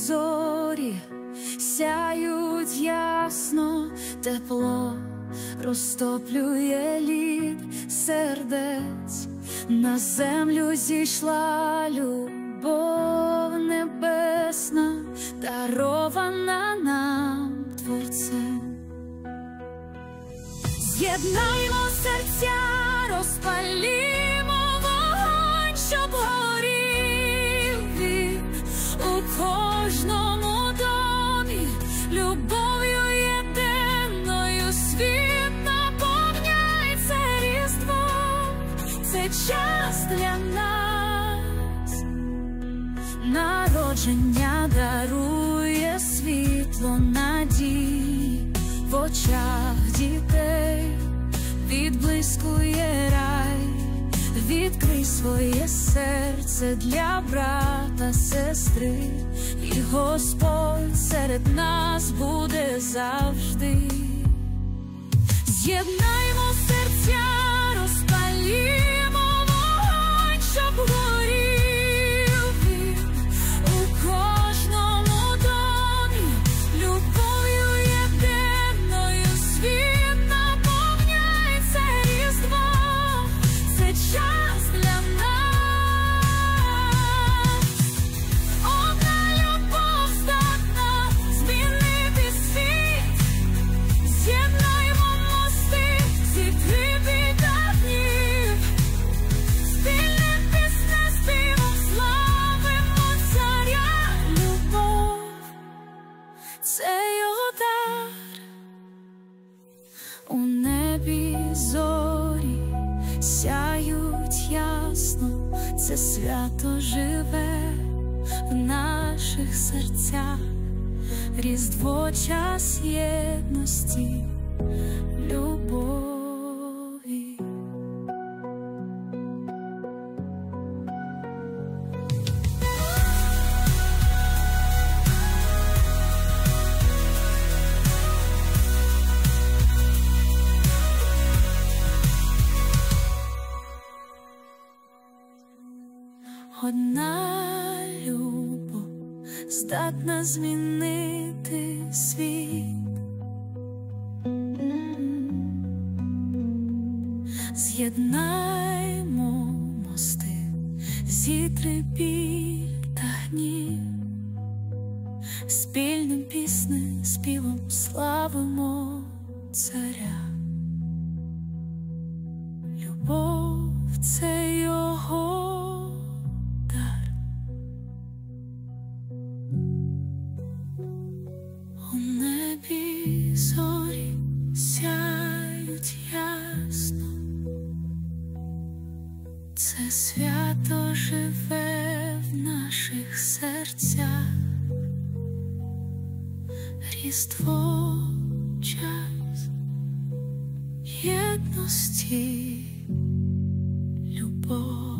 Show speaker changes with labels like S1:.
S1: зорі сяють ясно, тепло розтоплює лід сердець, на землю зійшла любов небесна, дарована нам Творцем. З'єднаймо серця, розпалімо вогонь, щоб горів він у кожному домі, любов'ю єдиною світ наповняється Різдвом. Це час для нас, народження дарує світло надії в очах дітей, відблискує рай. Відкрий своє серце для брата, сестри, і Господь серед нас буде завжди. З'єднаймо серця, розпалімо вогонь, щоб горів він у кожному домі, любов'ю єдиною світ наповняється Різдвом. Це час для нас, одна любов здатна змінити світ. З'єднаймо мости, зітри днів, спільним піснеспівом славимо Царя. Любов – це його дар. У небі зорі сяють ясно, це свято живе в наших серцях. Різдво – час єдності, любові. Одна любов здатна змінити світ. З'єднаймо мости, зітри біль та гнів, спільним піснею співом славимо Царя. Любов – це його дар. У небі зорі сяють ясно, це свято живе в наших серцях. Різдво – час єдності, любов.